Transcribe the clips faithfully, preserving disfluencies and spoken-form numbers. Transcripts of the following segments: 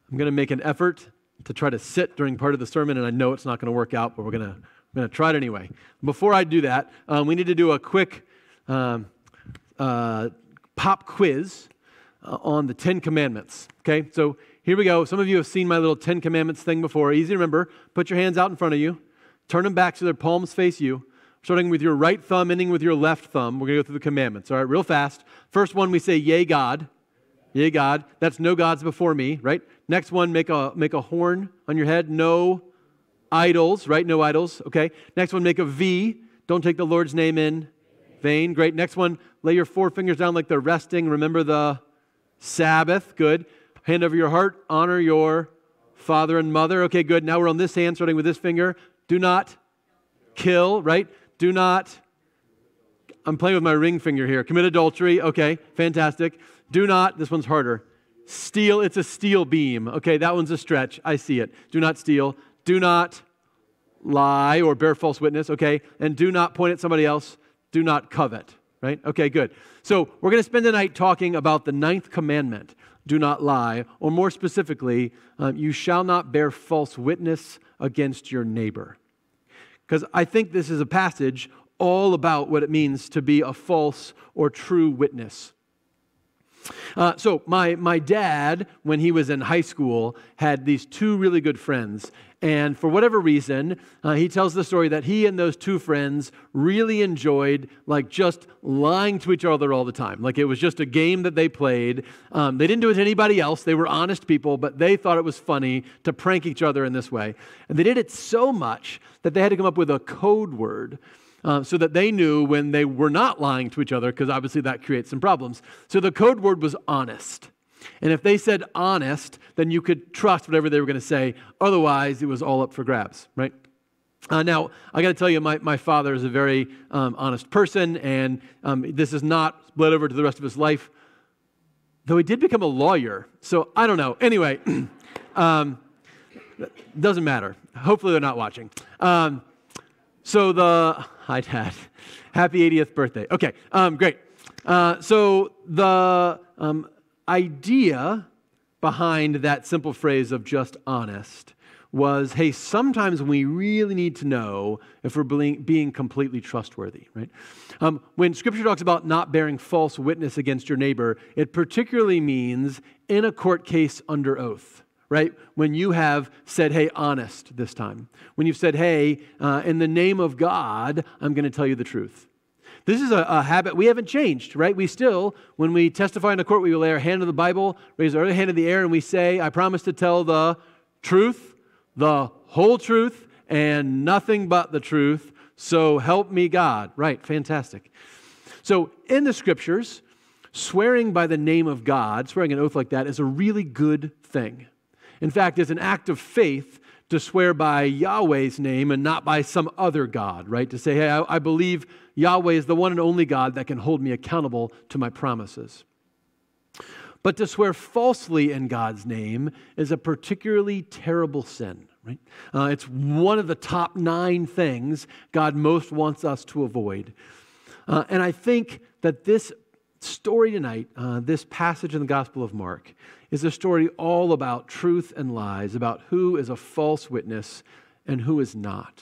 I'm going to make an effort to try to sit during part of the sermon, and I know it's not going to work out, but we're going to we're going to try it anyway. Before I do that, um, we need to do a quick um, uh, pop quiz uh, on the Ten Commandments. Okay, so here we go. Some of you have seen my little Ten Commandments thing before. Easy to remember. Put your hands out in front of you. Turn them back so their palms face you. Starting with your right thumb, ending with your left thumb. We're going to go through the commandments. All right, real fast. First one, we say, yea, God. Yea, God. That's no gods before me, right? Next one, make a make a horn on your head. No idols, right? No idols, okay? Next one, make a V. Don't take the Lord's name in vain. Great. Next one, lay your four fingers down like they're resting. Remember the Sabbath. Good. Hand over your heart. Honor your father and mother. Okay, good. Now we're on this hand, starting with this finger. Do not kill, right? Do not, I'm playing with my ring finger here. Commit adultery. Okay, fantastic. Do not, this one's harder. Steal, it's a steel beam. Okay, that one's a stretch. I see it. Do not steal. Do not lie or bear false witness. Okay, and do not point at somebody else. Do not covet, right? Okay, good. So we're going to spend the night talking about the ninth commandment. Do not lie, or more specifically, um, you shall not bear false witness against your neighbor. Because I think this is a passage all about what it means to be a false or true witness. Uh, so my my dad, when he was in high school, had these two really good friends. And for whatever reason, uh, he tells the story that he and those two friends really enjoyed like just lying to each other all the time. Like it was just a game that they played. Um, they didn't do it to anybody else. They were honest people, but they thought it was funny to prank each other in this way. And they did it so much that they had to come up with a code word Uh, so that they knew when they were not lying to each other, because obviously that creates some problems. So the code word was honest. And if they said honest, then you could trust whatever they were going to say. Otherwise, it was all up for grabs, right? Uh, now, I got to tell you, my, my father is a very um, honest person, and um, this is not bled over to the rest of his life, though he did become a lawyer. So I don't know. Anyway, um, doesn't matter. Hopefully they're not watching. Um, so the... Hi, Dad. Happy eightieth birthday. Okay, um, great. Uh, so the um, idea behind that simple phrase of just honest was, hey, sometimes we really need to know if we're being, being completely trustworthy, right? Um, when Scripture talks about not bearing false witness against your neighbor, it particularly means in a court case under oath. Right? When you have said, hey, honest this time. When you've said, hey, uh, in the name of God, I'm going to tell you the truth. This is a, a habit we haven't changed, right? We still, when we testify in a court, we lay our hand on the Bible, raise our other hand in the air, and we say, I promise to tell the truth, the whole truth, and nothing but the truth, so help me God. Right, fantastic. So in the Scriptures, swearing by the name of God, swearing an oath like that, is a really good thing. In fact, it's an act of faith to swear by Yahweh's name and not by some other God, right? To say, hey, I, I believe Yahweh is the one and only God that can hold me accountable to my promises. But to swear falsely in God's name is a particularly terrible sin, right? Uh, it's one of the top nine things God most wants us to avoid. Uh, and I think that this story tonight, uh, this passage in the Gospel of Mark, is a story all about truth and lies, about who is a false witness and who is not.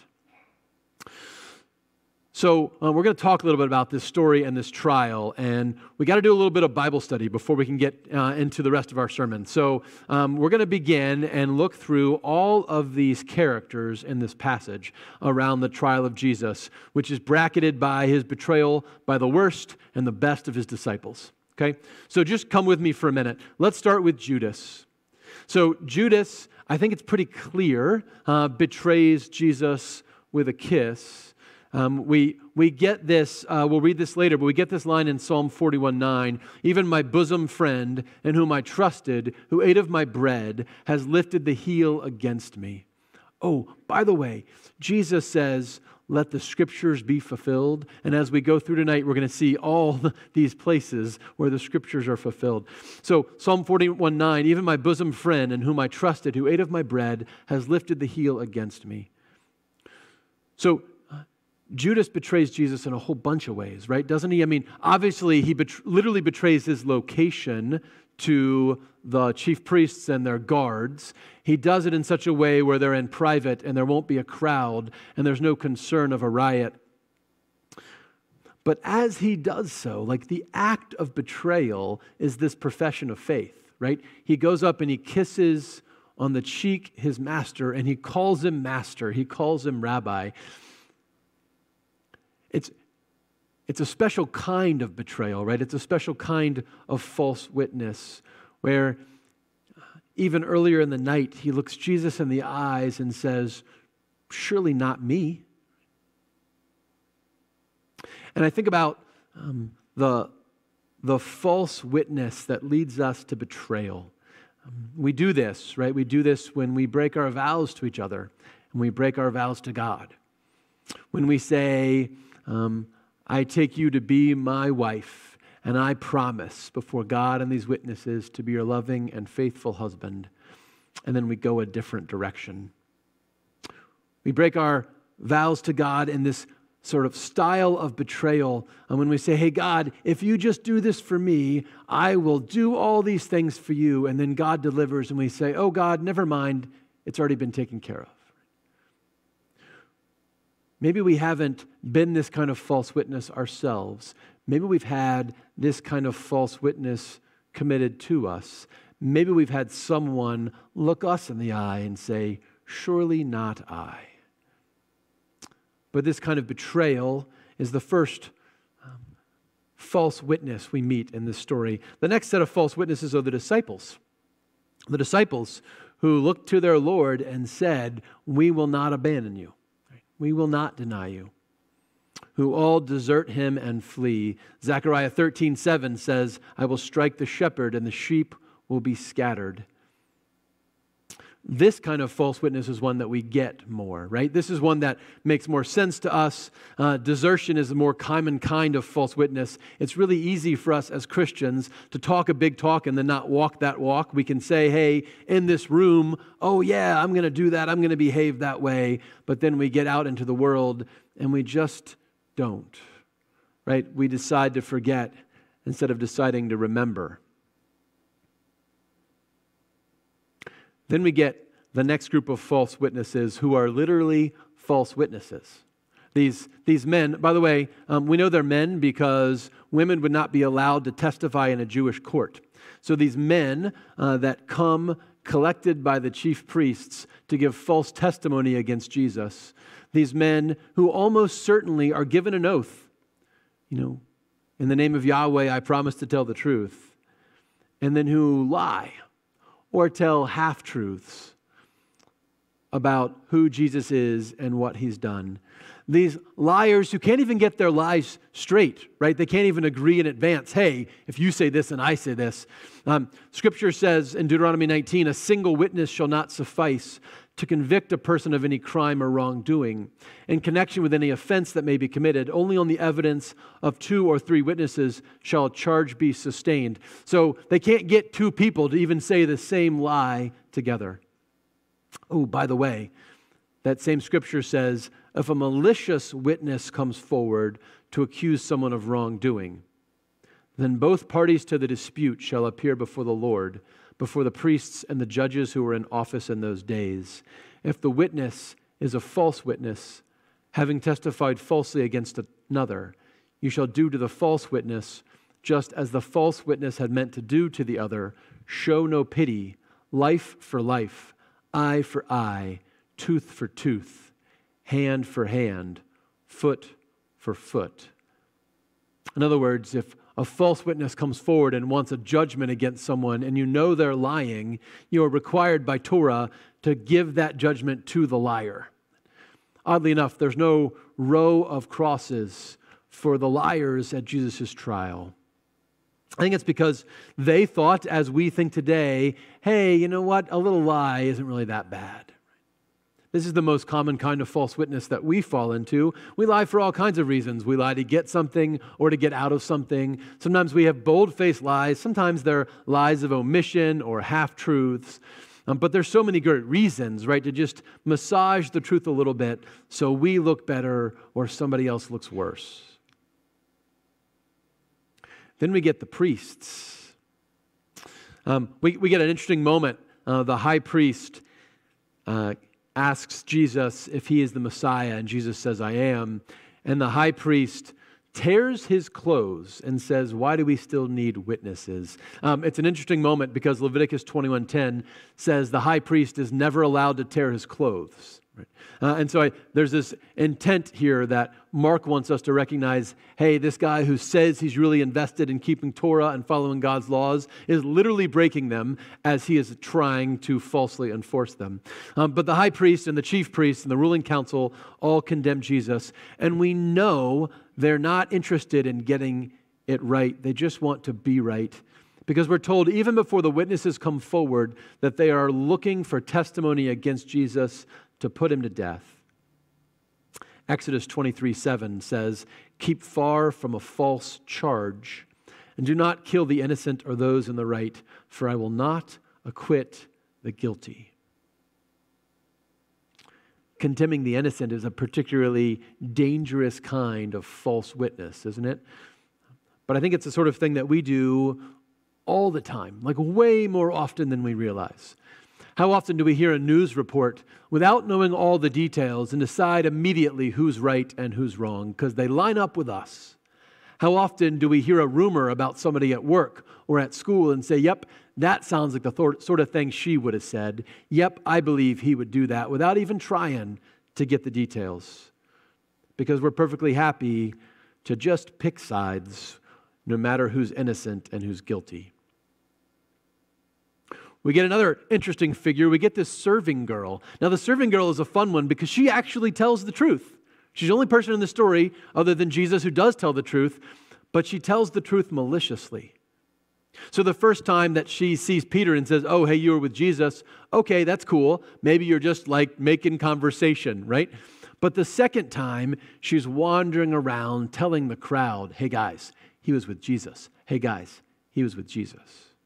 So uh, we're going to talk a little bit about this story and this trial, and we got to do a little bit of Bible study before we can get uh, into the rest of our sermon. So um, we're going to begin and look through all of these characters in this passage around the trial of Jesus, which is bracketed by his betrayal by the worst and the best of his disciples. Okay, so just come with me for a minute. Let's start with Judas. So Judas, I think it's pretty clear, uh, betrays Jesus with a kiss. Um, we we get this, uh, we'll read this later, but we get this line in Psalm forty-one nine. Even my bosom friend, in whom I trusted, who ate of my bread, has lifted the heel against me. Oh, by the way, Jesus says, let the Scriptures be fulfilled. And as we go through tonight, we're going to see all these places where the Scriptures are fulfilled. So Psalm forty-one nine, even my bosom friend, in whom I trusted, who ate of my bread, has lifted the heel against me. So Judas betrays Jesus in a whole bunch of ways, right? Doesn't he? I mean, obviously, he bet- literally betrays his location to the chief priests and their guards. He does it in such a way where they're in private and there won't be a crowd and there's no concern of a riot. But as he does so, like the act of betrayal is this profession of faith, right? He goes up and he kisses on the cheek his master and he calls him master. He calls him rabbi. It's, it's a special kind of betrayal, right? It's a special kind of false witness where even earlier in the night, he looks Jesus in the eyes and says, surely not me. And I think about um, the, the false witness that leads us to betrayal. Um, we do this, right? We do this when we break our vows to each other and we break our vows to God. When we say, um, I take you to be my wife, and I promise before God and these witnesses to be your loving and faithful husband, and then we go a different direction. We break our vows to God in this sort of style of betrayal. And when we say, hey, God, if you just do this for me, I will do all these things for you. And then God delivers and we say, oh, God, never mind. It's already been taken care of. Maybe we haven't been this kind of false witness ourselves. Maybe we've had this kind of false witness committed to us. Maybe we've had someone look us in the eye and say, surely not I. But this kind of betrayal is the first um, false witness we meet in this story. The next set of false witnesses are the disciples. The disciples who looked to their Lord and said, we will not abandon you. We will not deny you. Who all desert him and flee. Zechariah thirteen seven says, I will strike the shepherd and the sheep will be scattered. This kind of false witness is one that we get more, right? This is one that makes more sense to us. Uh, desertion is a more common kind of false witness. It's really easy for us as Christians to talk a big talk and then not walk that walk. We can say, hey, in this room, oh yeah, I'm going to do that. I'm going to behave that way. But then we get out into the world and we just don't, right? We decide to forget instead of deciding to remember. Then we get the next group of false witnesses who are literally false witnesses. These, these men, by the way, um, we know they're men because women would not be allowed to testify in a Jewish court. So these men uh, that come collected by the chief priests to give false testimony against Jesus, these men who almost certainly are given an oath, you know, in the name of Yahweh, I promise to tell the truth, and then who lie or tell half-truths about who Jesus is and what he's done. These liars who can't even get their lies straight, right? They can't even agree in advance. Hey, if you say this and I say this. Um, Scripture says in Deuteronomy nineteen, a single witness shall not suffice to convict a person of any crime or wrongdoing in connection with any offense that may be committed. Only on the evidence of two or three witnesses shall a charge be sustained. So they can't get two people to even say the same lie together. Oh, by the way, that same scripture says, if a malicious witness comes forward to accuse someone of wrongdoing, then both parties to the dispute shall appear before the Lord, before the priests and the judges who were in office in those days. If the witness is a false witness, having testified falsely against another, you shall do to the false witness just as the false witness had meant to do to the other. Show no pity, life for life, eye for eye, tooth for tooth, hand for hand, foot for foot. In other words, if a false witness comes forward and wants a judgment against someone and you know they're lying, you are required by Torah to give that judgment to the liar. Oddly enough, there's no row of crosses for the liars at Jesus' trial. I think it's because they thought, as we think today, hey, you know what? A little lie isn't really that bad. This is the most common kind of false witness that we fall into. We lie for all kinds of reasons. We lie to get something or to get out of something. Sometimes we have bold-faced lies. Sometimes they're lies of omission or half-truths. Um, but there's so many good reasons, right, to just massage the truth a little bit so we look better or somebody else looks worse. Then we get the priests. Um, we, we get an interesting moment. Uh, the high priest uh, asks Jesus if he is the Messiah, and Jesus says, I am. And the high priest tears his clothes and says, why do we still need witnesses? Um, it's an interesting moment because Leviticus twenty-one ten says the high priest is never allowed to tear his clothes. Right? Uh, and so I, there's this intent here that Mark wants us to recognize, hey, this guy who says he's really invested in keeping Torah and following God's laws is literally breaking them as he is trying to falsely enforce them. Um, but the high priest and the chief priest and the ruling council all condemn Jesus, and we know they're not interested in getting it right. They just want to be right. Because we're told even before the witnesses come forward that they are looking for testimony against Jesus to put him to death. Exodus twenty-three seven says, keep far from a false charge, and do not kill the innocent or those in the right, for I will not acquit the guilty. Condemning the innocent is a particularly dangerous kind of false witness, isn't it? But I think it's the sort of thing that we do all the time, like way more often than we realize. How often do we hear a news report without knowing all the details and decide immediately who's right and who's wrong because they line up with us? How often do we hear a rumor about somebody at work or at school and say, yep, that sounds like the th- sort of thing she would have said. Yep, I believe he would do that without even trying to get the details. Because we're perfectly happy to just pick sides no matter who's innocent and who's guilty. We get another interesting figure. We get this serving girl. Now, the serving girl is a fun one because she actually tells the truth. She's the only person in the story other than Jesus who does tell the truth, but she tells the truth maliciously. So the first time that she sees Peter and says, oh, hey, you were with Jesus, okay, that's cool. Maybe you're just like making conversation, right? But the second time, she's wandering around telling the crowd, hey, guys, he was with Jesus. Hey, guys, he was with Jesus.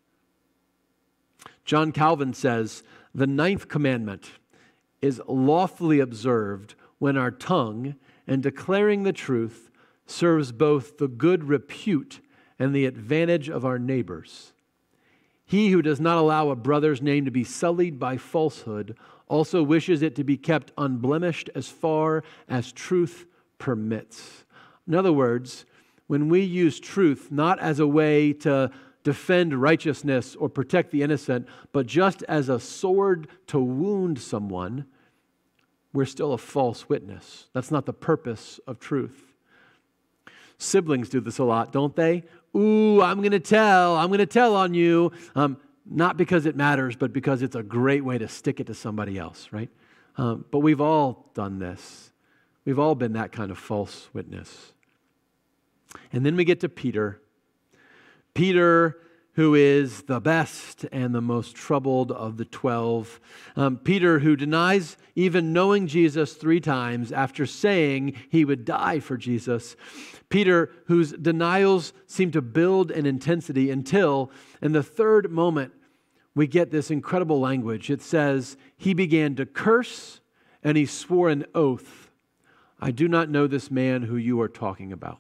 John Calvin says, the ninth commandment is lawfully observed when our tongue, in declaring the truth, serves both the good repute and the advantage of our neighbors. He who does not allow a brother's name to be sullied by falsehood also wishes it to be kept unblemished as far as truth permits. In other words, when we use truth not as a way to defend righteousness or protect the innocent, but just as a sword to wound someone, we're still a false witness. That's not the purpose of truth. Siblings do this a lot, don't they? Ooh, I'm going to tell. I'm going to tell on you. Um, not because it matters, but because it's a great way to stick it to somebody else, right? Um, but we've all done this. We've all been that kind of false witness. And then we get to Peter. Peter, who is the best and the most troubled of the twelve. Um, Peter, who denies even knowing Jesus three times after saying he would die for Jesus. Peter, whose denials seem to build in intensity until, in the third moment, we get this incredible language. It says, he began to curse and he swore an oath. I do not know this man who you are talking about.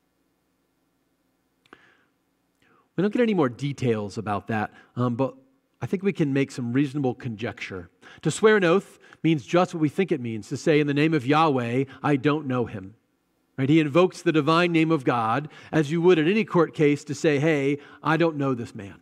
We don't get any more details about that, um, but I think we can make some reasonable conjecture. To swear an oath means just what we think it means, to say in the name of Yahweh, I don't know him. Right? He invokes the divine name of God, as you would in any court case, to say, hey, I don't know this man.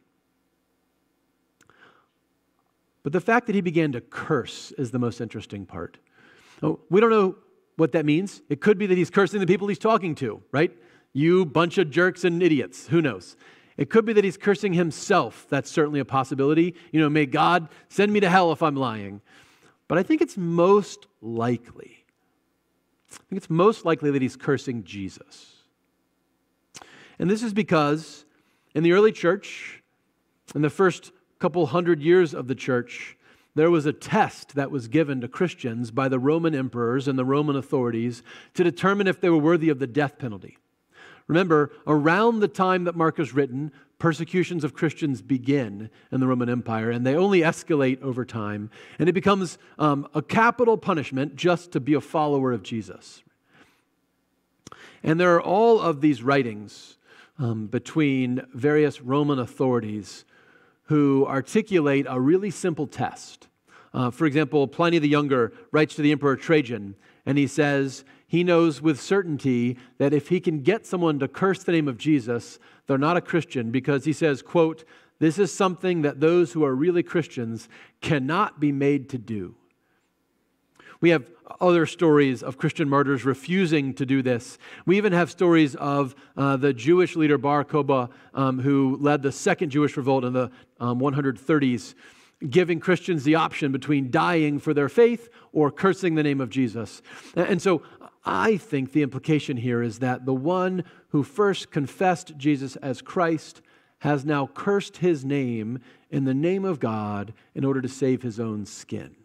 But the fact that he began to curse is the most interesting part. Oh, we don't know what that means. It could be that he's cursing the people he's talking to, right? You bunch of jerks and idiots. Who knows? It could be that he's cursing himself. That's certainly a possibility. You know, may God send me to hell if I'm lying. But I think it's most likely, I think it's most likely that he's cursing Jesus. And this is because in the early church, in the first couple hundred years of the church, there was a test that was given to Christians by the Roman emperors and the Roman authorities to determine if they were worthy of the death penalty. Remember, around the time that Mark is written, persecutions of Christians begin in the Roman Empire, and they only escalate over time. And it becomes um, a capital punishment just to be a follower of Jesus. And there are all of these writings um, between various Roman authorities who articulate a really simple test. Uh, for example, Pliny the Younger writes to the Emperor Trajan, and he says he knows with certainty that if he can get someone to curse the name of Jesus, they're not a Christian, because he says, quote, "This is something that those who are really Christians cannot be made to do." We have other stories of Christian martyrs refusing to do this. We even have stories of uh, the Jewish leader Bar Kokhba, um, who led the second Jewish revolt in the um, one thirties, giving Christians the option between dying for their faith or cursing the name of Jesus. And so I think the implication here is that the one who first confessed Jesus as Christ has now cursed his name in the name of God in order to save his own skin.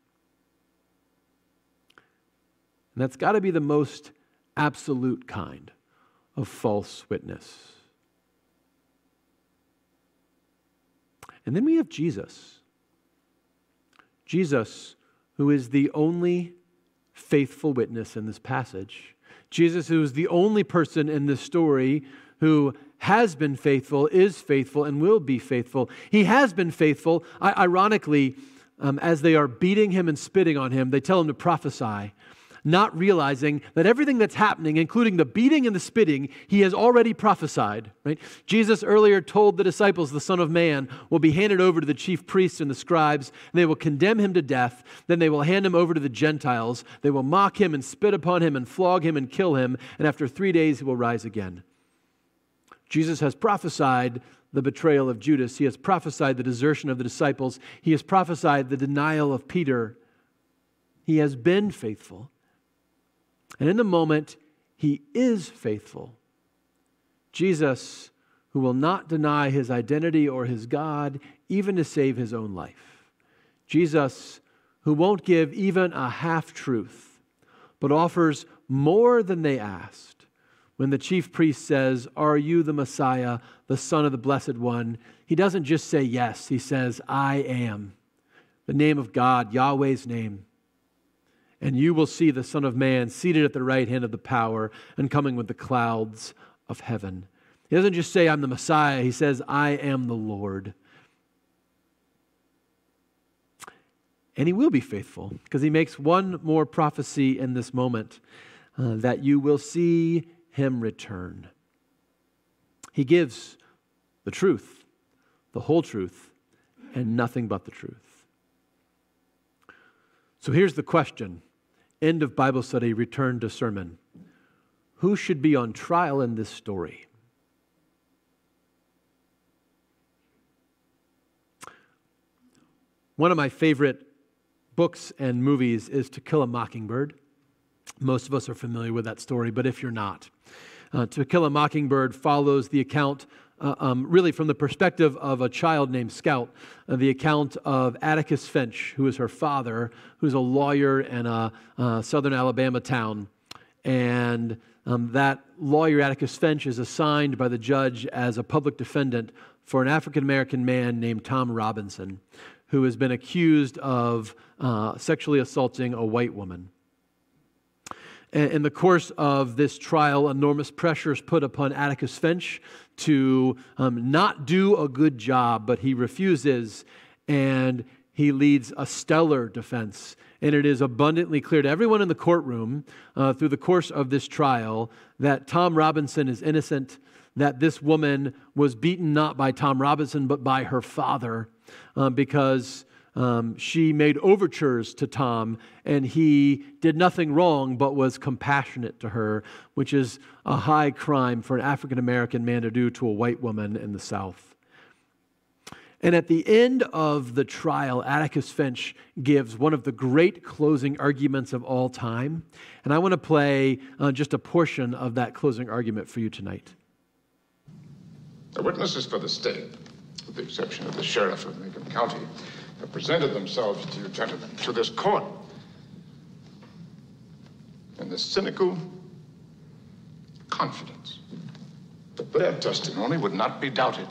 And that's got to be the most absolute kind of false witness. And then we have Jesus. Jesus, who is the only faithful witness in this passage. Jesus, who is the only person in this story who has been faithful, is faithful, and will be faithful. He has been faithful. I- ironically, um, as they are beating him and spitting on him, they tell him to prophesy, not realizing that everything that's happening, including the beating and the spitting, he has already prophesied. Right? Jesus earlier told the disciples, the Son of Man will be handed over to the chief priests and the scribes, and they will condemn him to death. Then they will hand him over to the Gentiles. They will mock him and spit upon him and flog him and kill him, and after three days he will rise again. Jesus has prophesied the betrayal of Judas. He has prophesied the desertion of the disciples. He has prophesied the denial of Peter. He has been faithful. And in the moment, he is faithful. Jesus, who will not deny his identity or his God, even to save his own life. Jesus, who won't give even a half-truth, but offers more than they asked. When the chief priest says, "Are you the Messiah, the Son of the Blessed One?" he doesn't just say yes, he says, "I am." The name of God, Yahweh's name. And you will see the Son of Man seated at the right hand of the power and coming with the clouds of heaven. He doesn't just say, "I'm the Messiah." He says, "I am the Lord." And he will be faithful because he makes one more prophecy in this moment, uh, that you will see him return. He gives the truth, the whole truth, and nothing but the truth. So here's the question. End of Bible study, return to sermon. Who should be on trial in this story? One of my favorite books and movies is To Kill a Mockingbird. Most of us are familiar with that story, but if you're not, uh, To Kill a Mockingbird follows the account Uh, um, really from the perspective of a child named Scout, uh, the account of Atticus Finch, who is her father, who's a lawyer in a uh, southern Alabama town. And um, that lawyer, Atticus Finch, is assigned by the judge as a public defendant for an African-American man named Tom Robinson, who has been accused of uh, sexually assaulting a white woman. In the course of this trial, enormous pressure is put upon Atticus Finch to um, not do a good job, but he refuses, and he leads a stellar defense. And it is abundantly clear to everyone in the courtroom uh, through the course of this trial that Tom Robinson is innocent, that this woman was beaten not by Tom Robinson, but by her father, uh, because Um, she made overtures to Tom, and he did nothing wrong but was compassionate to her, which is a high crime for an African-American man to do to a white woman in the South. And at the end of the trial, Atticus Finch gives one of the great closing arguments of all time. And I want to play uh, just a portion of that closing argument for you tonight. The witnesses for the state, with the exception of the sheriff of Macon County, have presented themselves to you gentlemen, to this court, in the cynical confidence that their testimony would not be doubted.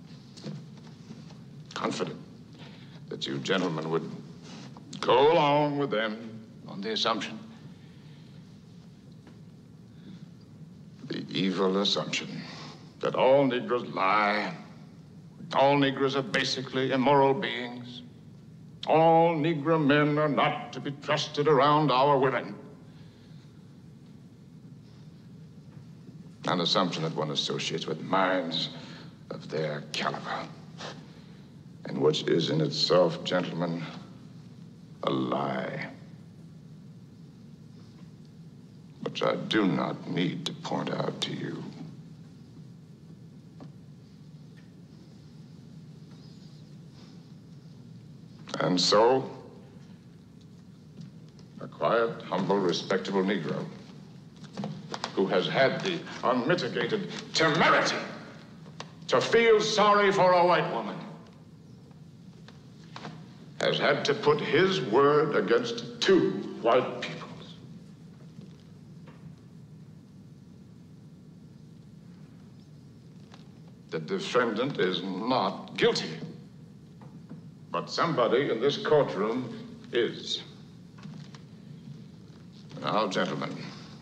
Confident that you gentlemen would go along with them on the assumption, the evil assumption, that all Negroes lie, All Negroes are basically immoral beings. All Negro men are not to be trusted around our women. An assumption that one associates with minds of their caliber. And which is in itself, gentlemen, a lie. Which I do not need to point out to you. And so, a quiet, humble, respectable Negro who has had the unmitigated temerity to feel sorry for a white woman has had to put his word against two white peoples. The defendant is not guilty. But somebody in this courtroom is. Now, gentlemen,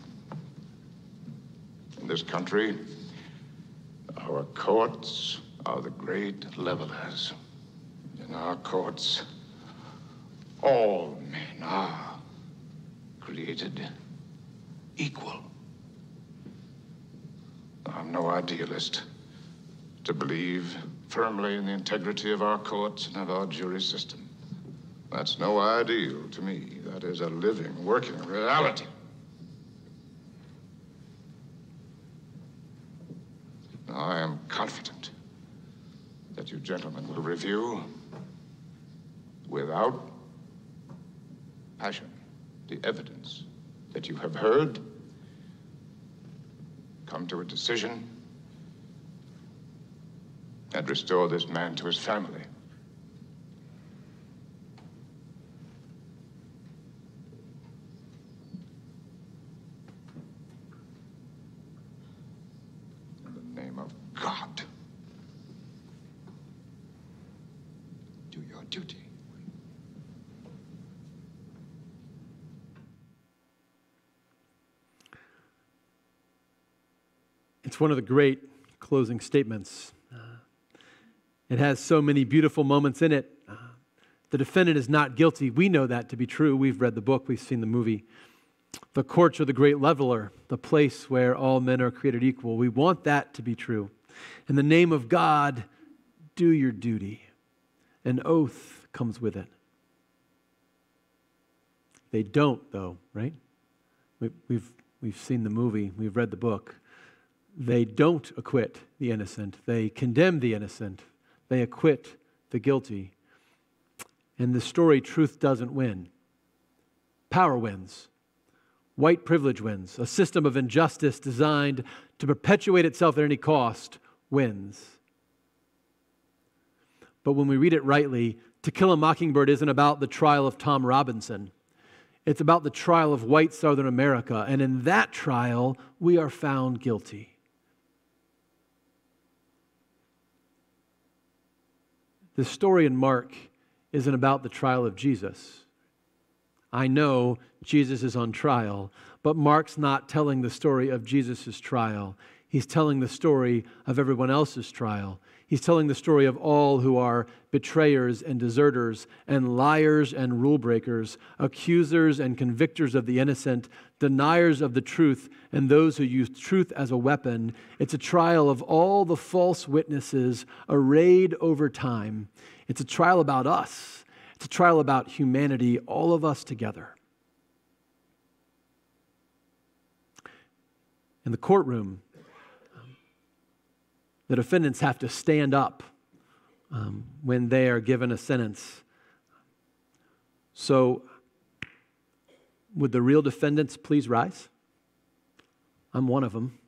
in this country, our courts are the great levelers. In our courts, all men are created equal. I'm no idealist to believe firmly in the integrity of our courts and of our jury system. That's no ideal to me. That is a living, working reality. Now, I am confident that you gentlemen will review, without passion, the evidence that you have heard, come to a decision, and restore this man to his family. In the name of God, do your duty. It's one of the great closing statements. It has so many beautiful moments in it. Uh, the defendant is not guilty. We know that to be true. We've read the book. We've seen the movie. The courts are the great leveler, the place where all men are created equal. We want that to be true. In the name of God, do your duty. An oath comes with it. They don't, though, right? We, we've, we've seen the movie. We've read the book. They don't acquit the innocent. They condemn the innocent. They acquit the guilty. In the story, truth doesn't win. Power wins. White privilege wins. A system of injustice designed to perpetuate itself at any cost wins. But when we read it rightly, To Kill a Mockingbird isn't about the trial of Tom Robinson. It's about the trial of white Southern America. And in that trial, we are found guilty. The story in Mark isn't about the trial of Jesus. I know Jesus is on trial, but Mark's not telling the story of Jesus' trial. He's telling the story of everyone else's trial. He's telling the story of all who are betrayers and deserters and liars and rule breakers, accusers and convictors of the innocent, deniers of the truth, and those who use truth as a weapon. It's a trial of all the false witnesses arrayed over time. It's a trial about us. It's a trial about humanity, all of us together. In the courtroom, the defendants have to stand up um, when they are given a sentence. So, would the real defendants please rise? I'm one of them.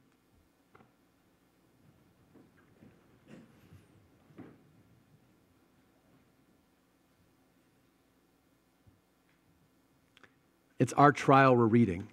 It's our trial we're reading.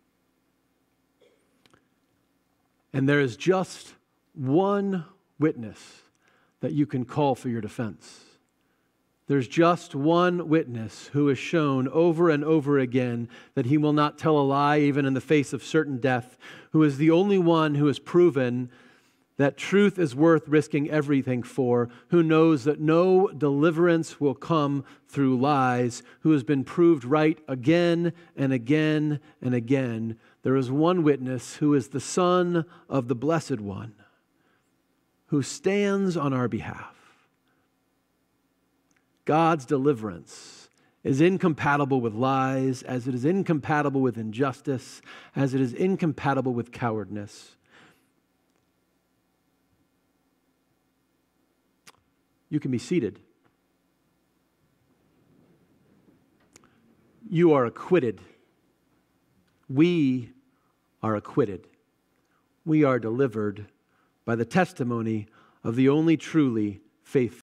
And there is just one witness that you can call for your defense. There's just one witness who has shown over and over again that he will not tell a lie even in the face of certain death, who is the only one who has proven that truth is worth risking everything for, who knows that no deliverance will come through lies, who has been proved right again and again and again. There is one witness who is the Son of the Blessed One, who stands on our behalf. God's deliverance is incompatible with lies, as it is incompatible with injustice, as it is incompatible with cowardness. You can be seated. You are acquitted. We are acquitted. We are delivered by the testimony of the only truly faithful